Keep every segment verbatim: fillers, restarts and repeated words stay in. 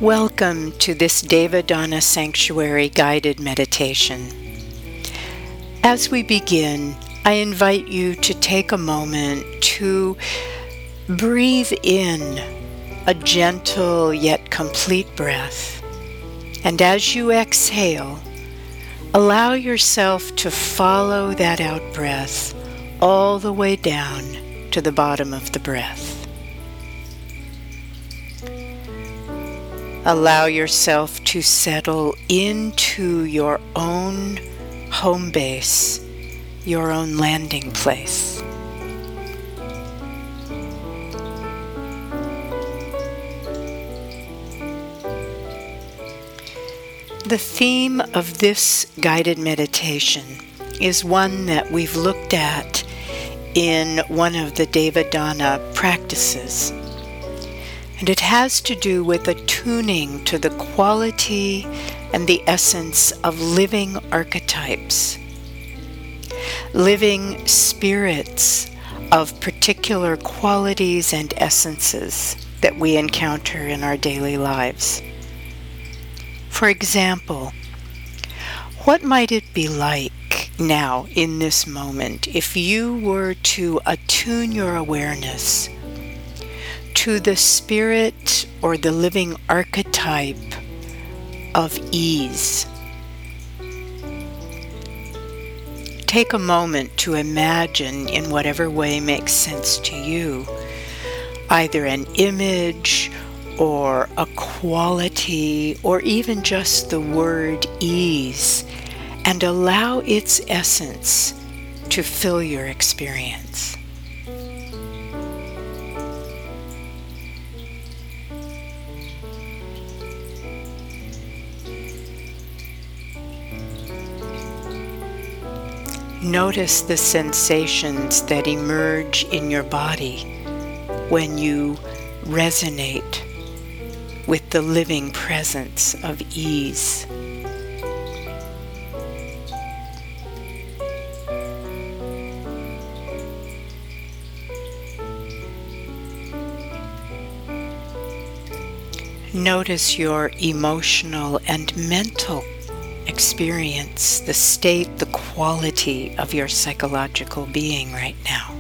Welcome to this Devadana Sanctuary guided meditation. As we begin, I invite you to take a moment to breathe in a gentle yet complete breath, and as you exhale, allow yourself to follow that out breath all the way down to the bottom of the breath. Allow yourself to settle into your own home base, your own landing place. The theme of this guided meditation is one that we've looked at in one of the Devadana practices. And it has to do with attuning to the quality and the essence of living archetypes, living spirits of particular qualities and essences that we encounter in our daily lives. For example, what might it be like now in this moment if you were to attune your awareness to the spirit or the living archetype of ease? Take a moment to imagine, in whatever way makes sense to you, either an image or a quality or even just the word ease, and allow its essence to fill your experience. Notice the sensations that emerge in your body when you resonate with the living presence of ease. Notice your emotional and mental experience, the state, the quality of your psychological being right now.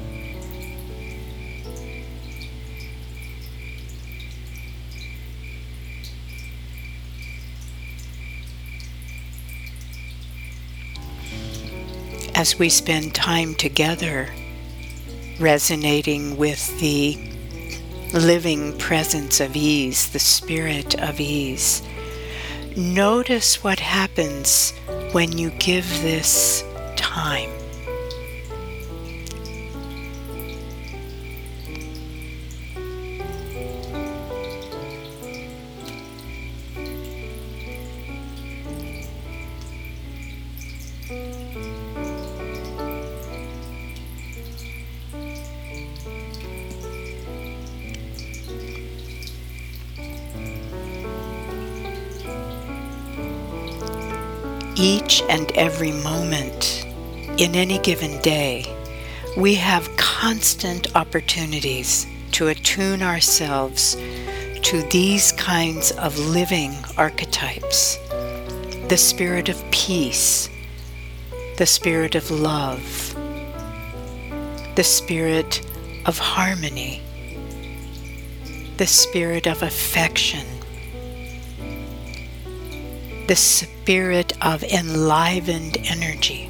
As we spend time together resonating with the living presence of ease, the spirit of ease, notice what happens when you give this time. Each and every moment in any given day, we have constant opportunities to attune ourselves to these kinds of living archetypes: the spirit of peace, the spirit of love, the spirit of harmony, the spirit of affection, the spirit of enlivened energy.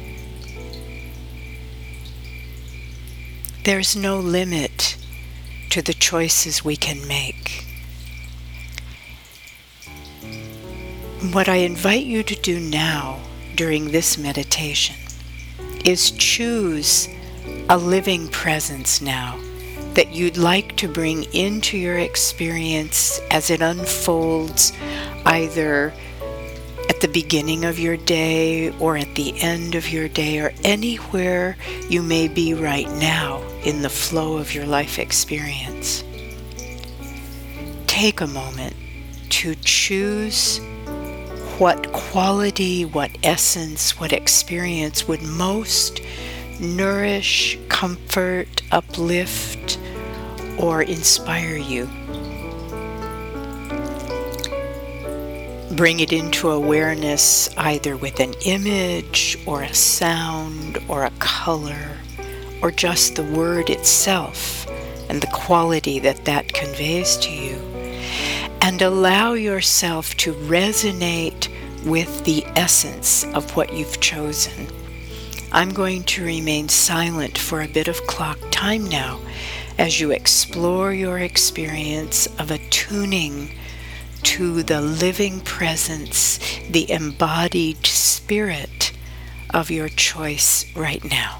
There's no limit to the choices we can make. What I invite you to do now during this meditation is choose a living presence now that you'd like to bring into your experience as it unfolds, either at the beginning of your day or at the end of your day, or anywhere you may be right now in the flow of your life experience. Take a moment to choose what quality, what essence, what experience would most nourish, comfort, uplift, or inspire you. Bring it into awareness either with an image or a sound or a color or just the word itself and the quality that that conveys to you. And allow yourself to resonate with the essence of what you've chosen. I'm going to remain silent for a bit of clock time now as you explore your experience of attuning to the living presence, the embodied spirit of your choice right now.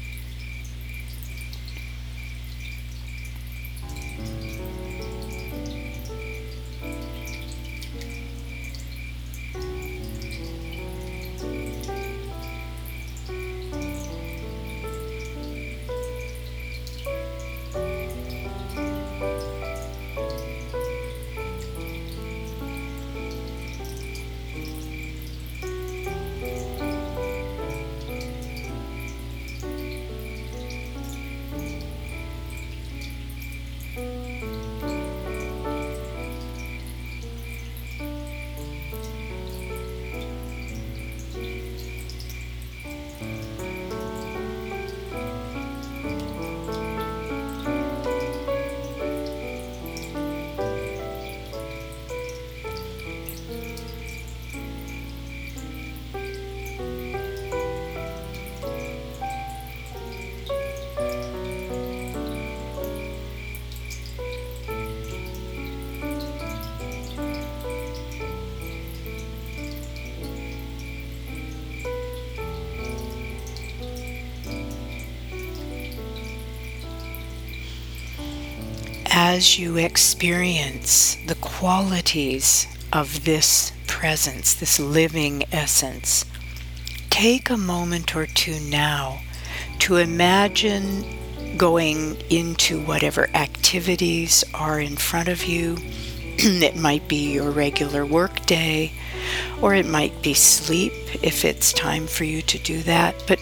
As you experience the qualities of this presence, this living essence, take a moment or two now to imagine going into whatever activities are in front of you. It might be your regular work day, or it might be sleep if it's time for you to do that. But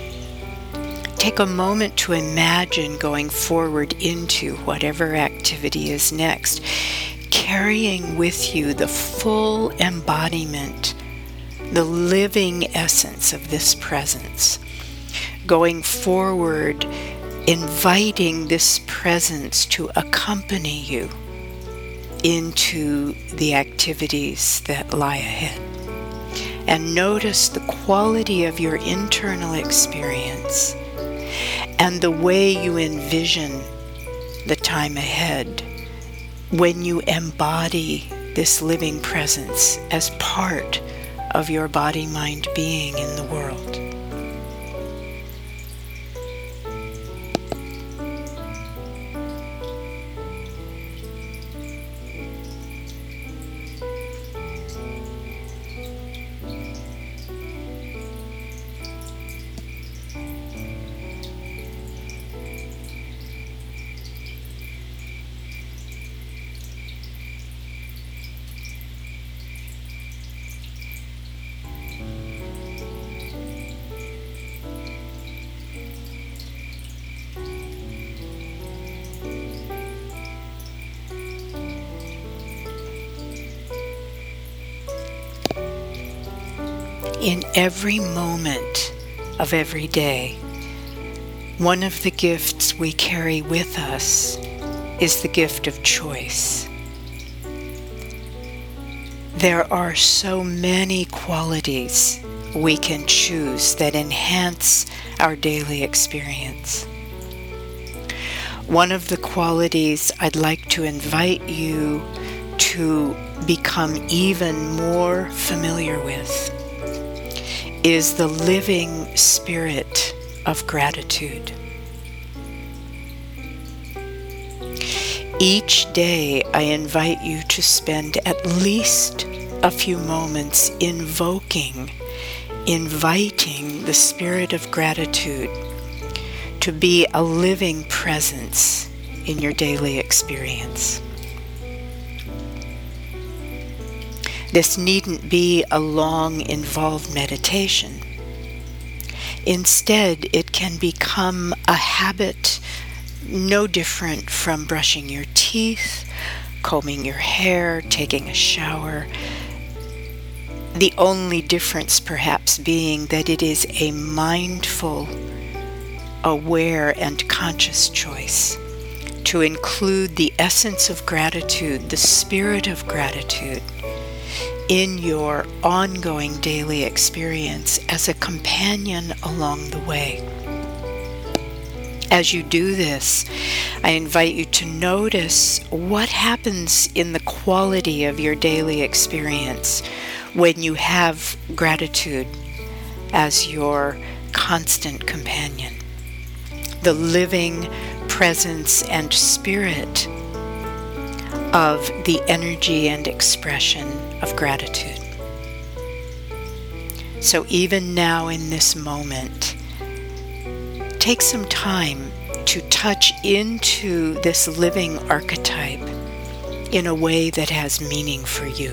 take a moment to imagine going forward into whatever activity is next, carrying with you the full embodiment, the living essence of this presence. Going forward, inviting this presence to accompany you into the activities that lie ahead. And notice the quality of your internal experience and the way you envision the time ahead when you embody this living presence as part of your body, mind, being in the world. In every moment of every day, one of the gifts we carry with us is the gift of choice. There are so many qualities we can choose that enhance our daily experience. One of the qualities I'd like to invite you to become even more familiar with is the living spirit of gratitude. Each day I invite you to spend at least a few moments invoking, inviting the spirit of gratitude to be a living presence in your daily experience. This needn't be a long, involved meditation. Instead, it can become a habit no different from brushing your teeth, combing your hair, taking a shower. The only difference perhaps being that it is a mindful, aware, and conscious choice to include the essence of gratitude, the spirit of gratitude, in your ongoing daily experience as a companion along the way. As you do this, I invite you to notice what happens in the quality of your daily experience when you have gratitude as your constant companion. The living presence and spirit of the energy and expression of gratitude. So even now in this moment, take some time to touch into this living archetype in a way that has meaning for you.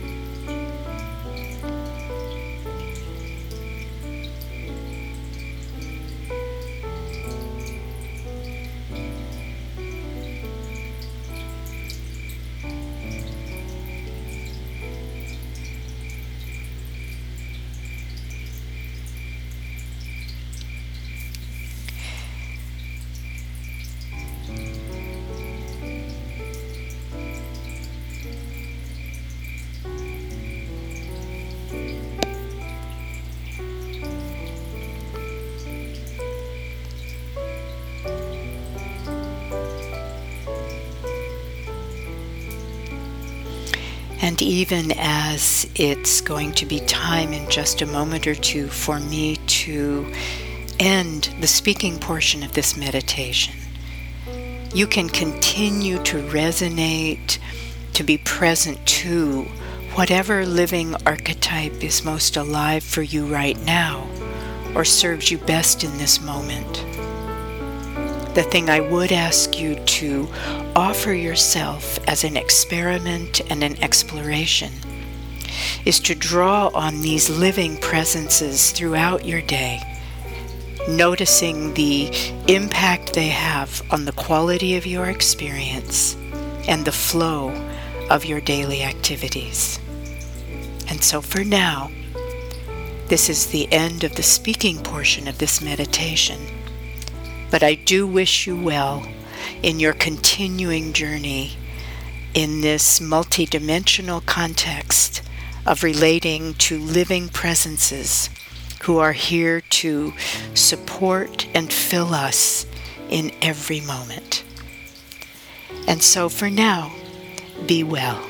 And even as it's going to be time in just a moment or two for me to end the speaking portion of this meditation, you can continue to resonate, to be present to whatever living archetype is most alive for you right now or serves you best in this moment. The thing I would ask you to offer yourself as an experiment and an exploration is to draw on these living presences throughout your day, noticing the impact they have on the quality of your experience and the flow of your daily activities. And so for now, this is the end of the speaking portion of this meditation. But I do wish you well in your continuing journey in this multidimensional context of relating to living presences who are here to support and fill us in every moment. And so for now, be well.